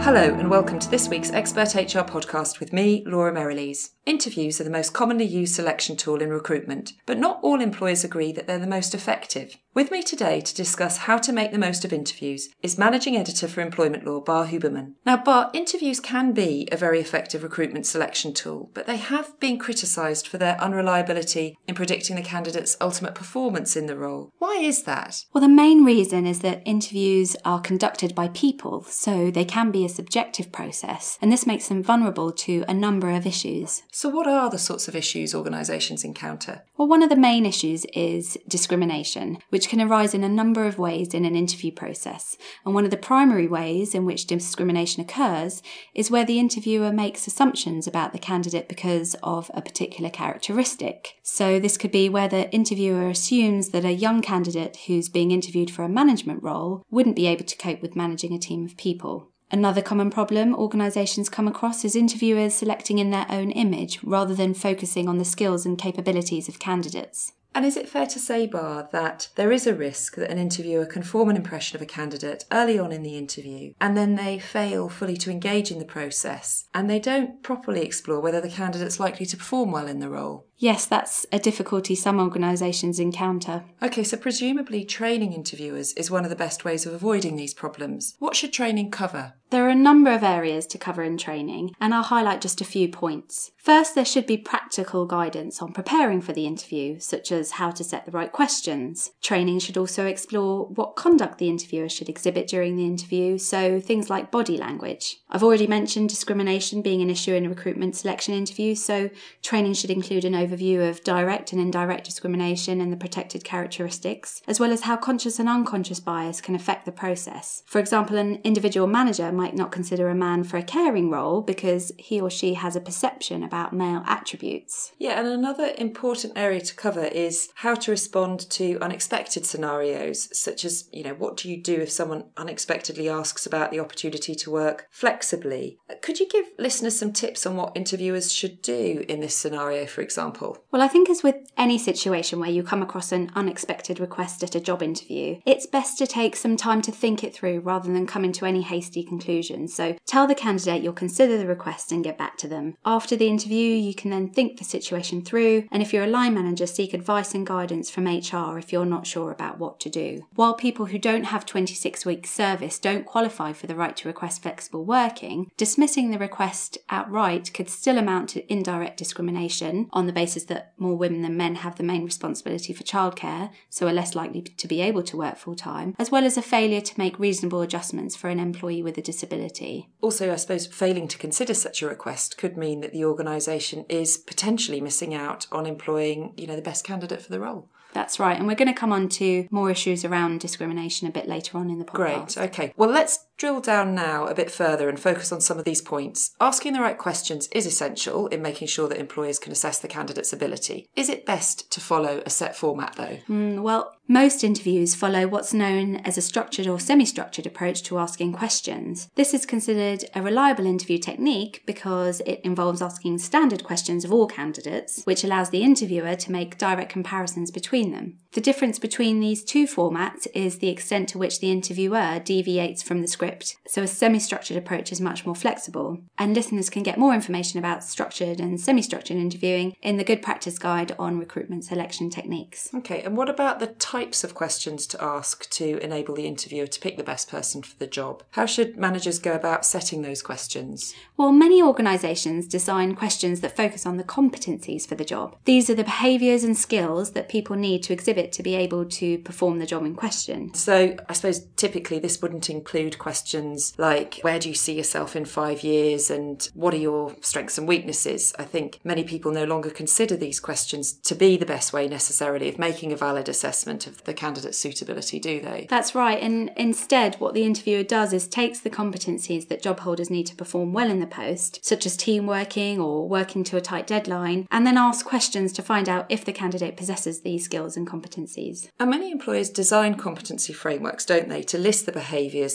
Hello and welcome to this week's Expert HR podcast with me, Laura Merrilees. Interviews are the most commonly used selection tool in recruitment, but not all employers agree that they're the most effective. With me today to discuss how to make the most of interviews is Managing Editor for Employment Law, Bar Huberman. Now, Bar, interviews can be a very effective recruitment selection tool, but they have been criticised for their unreliability in predicting the candidate's ultimate performance in the role. Why is that? Well, the main reason is that interviews are conducted by people, so they can be a subjective process, and this makes them vulnerable to a number of issues. So what are the sorts of issues organisations encounter? Well, one of the main issues is discrimination, which can arise in a number of ways in an interview process. And one of the primary ways in which discrimination occurs is where the interviewer makes assumptions about the candidate because of a particular characteristic. So this could be where the interviewer assumes that a young candidate who's being interviewed for a management role wouldn't be able to cope with managing a team of people. Another common problem organisations come across is interviewers selecting in their own image rather than focusing on the skills and capabilities of candidates. And is it fair to say, Bar, that there is a risk that an interviewer can form an impression of a candidate early on in the interview and then they fail fully to engage in the process and they don't properly explore whether the candidate's likely to perform well in the role? Yes, that's a difficulty some organisations encounter. OK, so presumably training interviewers is one of the best ways of avoiding these problems. What should training cover? There are a number of areas to cover in training, and I'll highlight just a few points. First, there should be practical guidance on preparing for the interview, such as how to set the right questions. Training should also explore what conduct the interviewer should exhibit during the interview, so things like body language. I've already mentioned discrimination being an issue in a recruitment selection interview, so training should include an overview of direct and indirect discrimination and the protected characteristics, as well as how conscious and unconscious bias can affect the process. For example, an individual manager might not consider a man for a caring role because he or she has a perception about male attributes. Yeah, and another important area to cover is how to respond to unexpected scenarios, such as, what do you do if someone unexpectedly asks about the opportunity to work flexibly? Could you give listeners some tips on what interviewers should do in this scenario, for example? Well, I think as with any situation where you come across an unexpected request at a job interview, it's best to take some time to think it through rather than come into any hasty conclusions. So tell the candidate you'll consider the request and get back to them. After the interview, you can then think the situation through, and if you're a line manager, seek advice and guidance from HR if you're not sure about what to do. While people who don't have 26 weeks service don't qualify for the right to request flexible working, dismissing the request outright could still amount to indirect discrimination on the basis that more women than men have the main responsibility for childcare, so are less likely to be able to work full-time, as well as a failure to make reasonable adjustments for an employee with a disability. Also, I suppose failing to consider such a request could mean that the organisation is potentially missing out on employing, the best candidate for the role. That's right, and we're going to come on to more issues around discrimination a bit later on in the podcast. Great, okay. Well, let's drill down now a bit further and focus on some of these points. Asking the right questions is essential in making sure that employers can assess the candidate's ability. Is it best to follow a set format, though? Well, most interviews follow what's known as a structured or semi-structured approach to asking questions. This is considered a reliable interview technique because it involves asking standard questions of all candidates, which allows the interviewer to make direct comparisons between them. The difference between these two formats is the extent to which the interviewer deviates from the script, so a semi-structured approach is much more flexible. And listeners can get more information about structured and semi-structured interviewing in the Good Practice Guide on recruitment selection techniques. Okay, and what about the types of questions to ask to enable the interviewer to pick the best person for the job? How should managers go about setting those questions? Well, many organisations design questions that focus on the competencies for the job. These are the behaviours and skills that people need to exhibit to be able to perform the job in question. So I suppose typically this wouldn't include questions like, where do you see yourself in 5 years and what are your strengths and weaknesses? I think many people no longer consider these questions to be the best way necessarily of making a valid assessment of the candidate's suitability, do they? That's right, and instead what the interviewer does is takes the competencies that job holders need to perform well in the post, such as team working or working to a tight deadline, and then asks questions to find out if the candidate possesses these skills and competencies. And many employers design competency frameworks, don't they, to list the behaviours that an employee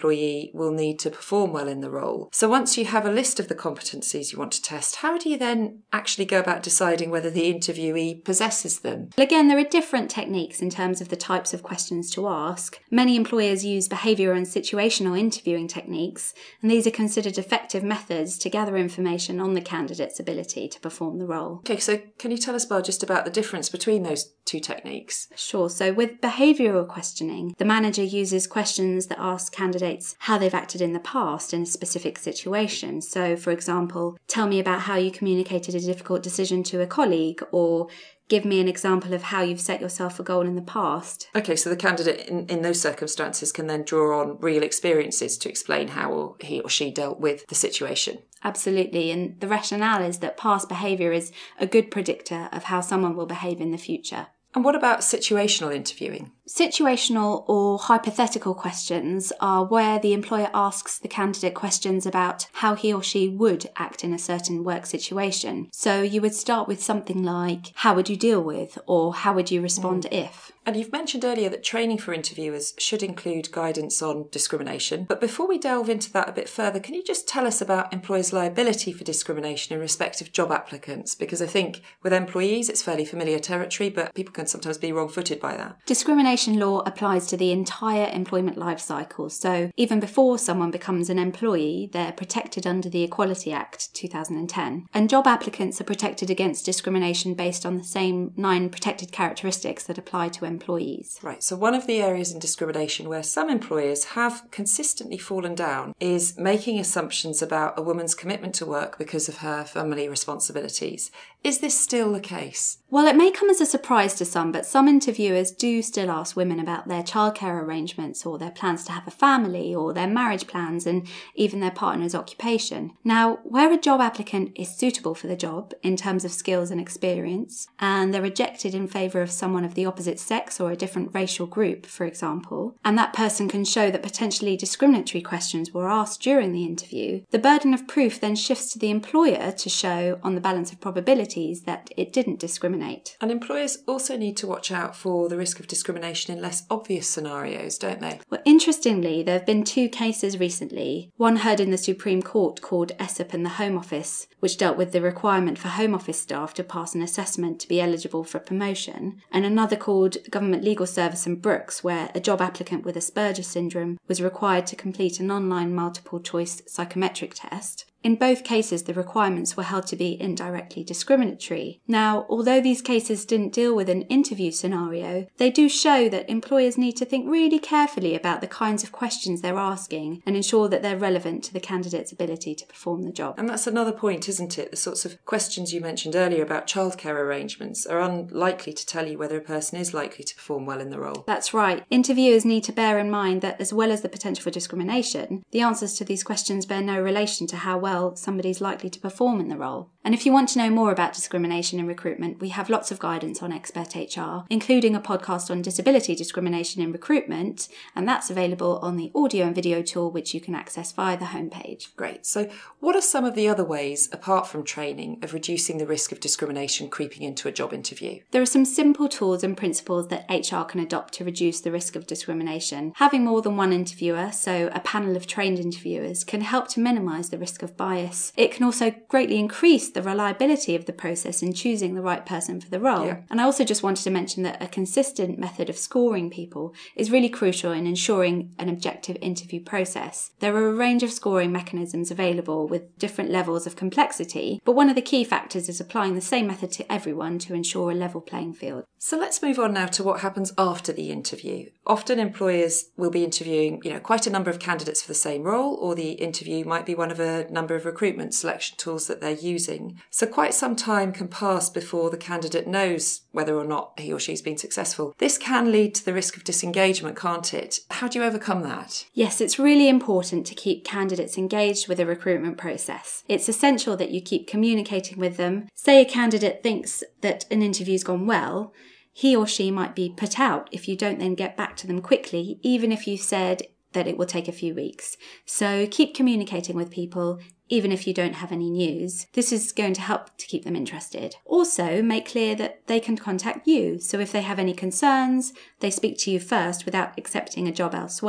employee will need to perform well in the role. So once you have a list of the competencies you want to test, how do you then actually go about deciding whether the interviewee possesses them? Well, again, there are different techniques in terms of the types of questions to ask. Many employers use behavioural and situational interviewing techniques, and these are considered effective methods to gather information on the candidate's ability to perform the role. Okay, so can you tell us, Bar, just about the difference between those two techniques? Sure. So with behavioural questioning, the manager uses questions that ask candidates how they've acted in the past in a specific situation. So, for example, tell me about how you communicated a difficult decision to a colleague, or give me an example of how you've set yourself a goal in the past. Okay, so the candidate in those circumstances can then draw on real experiences to explain how he or she dealt with the situation. Absolutely, and the rationale is that past behaviour is a good predictor of how someone will behave in the future. And what about situational interviewing? Situational or hypothetical questions are where the employer asks the candidate questions about how he or she would act in a certain work situation. So you would start with something like, how would you deal with, or how would you respond if? And you've mentioned earlier that training for interviewers should include guidance on discrimination. But before we delve into that a bit further, can you just tell us about employers' liability for discrimination in respect of job applicants? Because I think with employees, it's fairly familiar territory, but people can sometimes be wrong-footed by that. Discrimination law applies to the entire employment life cycle. So even before someone becomes an employee, they're protected under the Equality Act 2010. And job applicants are protected against discrimination based on the same 9 protected characteristics that apply to employees. Right, so one of the areas in discrimination where some employers have consistently fallen down is making assumptions about a woman's commitment to work because of her family responsibilities. Is this still the case? Well, it may come as a surprise to some, but some interviewers do still ask women about their childcare arrangements or their plans to have a family or their marriage plans and even their partner's occupation. Now, where a job applicant is suitable for the job in terms of skills and experience, and they're rejected in favour of someone of the opposite sex or a different racial group, for example, and that person can show that potentially discriminatory questions were asked during the interview, the burden of proof then shifts to the employer to show, on the balance of probabilities, that it didn't discriminate. And employers also need to watch out for the risk of discrimination in less obvious scenarios, don't they? Well, interestingly, there have been 2 cases recently, one heard in the Supreme Court called Essop and the Home Office, which dealt with the requirement for Home Office staff to pass an assessment to be eligible for promotion, and another called Government Legal Service and Brooks, where a job applicant with Asperger's syndrome was required to complete an online multiple choice psychometric test. In both cases, the requirements were held to be indirectly discriminatory. Now, although these cases didn't deal with an interview scenario, they do show that employers need to think really carefully about the kinds of questions they're asking and ensure that they're relevant to the candidate's ability to perform the job. And that's another point, isn't it? The sorts of questions you mentioned earlier about childcare arrangements are unlikely to tell you whether a person is likely to perform well in the role. That's right. Interviewers need to bear in mind that as well as the potential for discrimination, the answers to these questions bear no relation to how well somebody's likely to perform in the role. And if you want to know more about discrimination in recruitment, we have lots of guidance on Expert HR, including a podcast on disability discrimination in recruitment, and that's available on the audio and video tool, which you can access via the homepage. Great. So what are some of the other ways, apart from training, of reducing the risk of discrimination creeping into a job interview? There are some simple tools and principles that HR can adopt to reduce the risk of discrimination. Having more than one interviewer, so a panel of trained interviewers, can help to minimise the risk of bias. It can also greatly increase the reliability of the process in choosing the right person for the role. Yeah. And I also just wanted to mention that a consistent method of scoring people is really crucial in ensuring an objective interview process. There are a range of scoring mechanisms available with different levels of complexity, but one of the key factors is applying the same method to everyone to ensure a level playing field. So let's move on now to what happens after the interview. Often employers will be interviewing, quite a number of candidates for the same role, or the interview might be one of a number of recruitment selection tools that they're using. So quite some time can pass before the candidate knows whether or not he or she's been successful. This can lead to the risk of disengagement, can't it? How do you overcome that? Yes, it's really important to keep candidates engaged with the recruitment process. It's essential that you keep communicating with them. Say a candidate thinks that an interview's gone well, he or she might be put out if you don't then get back to them quickly, even if you've said that it will take a few weeks. So keep communicating with people, even if you don't have any news. This is going to help to keep them interested. Also, make clear that they can contact you. So if they have any concerns, they speak to you first without accepting a job elsewhere.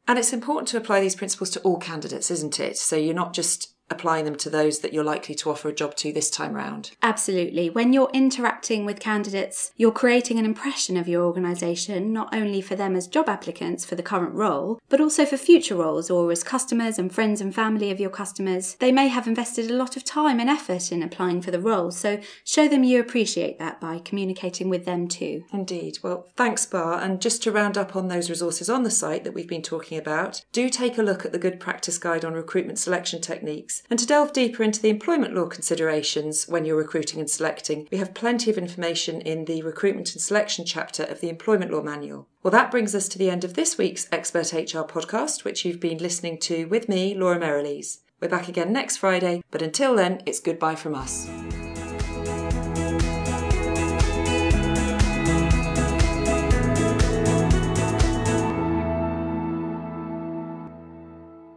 And it's important to apply these principles to all candidates, isn't it? So you're not just applying them to those that you're likely to offer a job to this time round. Absolutely. When you're interacting with candidates, you're creating an impression of your organisation, not only for them as job applicants for the current role, but also for future roles or as customers and friends and family of your customers. They may have invested a lot of time and effort in applying for the role, so show them you appreciate that by communicating with them too. Indeed. Well, thanks, Bar. And just to round up on those resources on the site that we've been talking about, do take a look at the Good Practice Guide on recruitment selection techniques. And to delve deeper into the employment law considerations when you're recruiting and selecting, we have plenty of information in the recruitment and selection chapter of the Employment Law Manual. Well, that brings us to the end of this week's Expert HR podcast, which you've been listening to with me, Laura Merrilees. We're back again next Friday, but until then, it's goodbye from us.